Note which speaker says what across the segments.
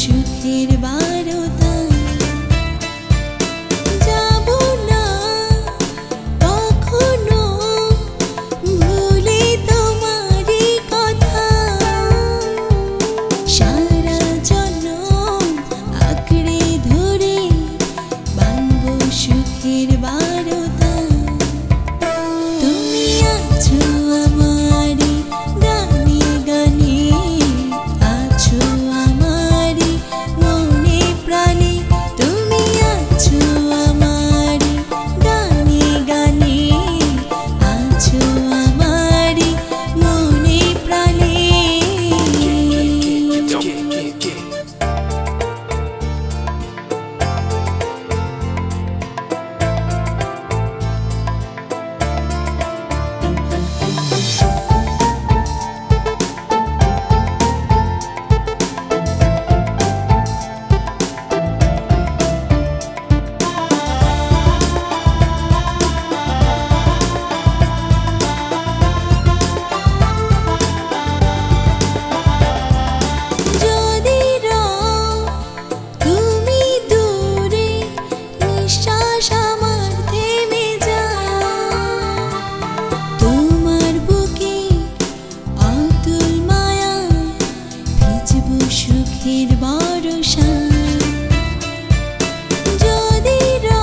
Speaker 1: সুখের বারতা যাব না কখনো ভুলে তোমারই কথা সারা জন্ম আঁকড়ে ধরে বাঁধবো সুখের বারতা তুমি আছো আমারই গানে গানে আছো আমারই মনে প্রাণে তুমি আছো আমারই গানে গানে আছো আমারই মনে প্রাণে সুখের ভরসা যদি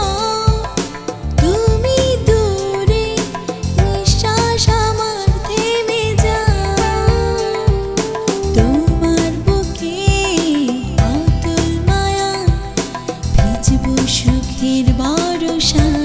Speaker 1: তুমি দূরে নিঃশ্বাস আমার থেমে যায় তোমার বুকে অতুল মায়া ভিজবো সুখের ভরসা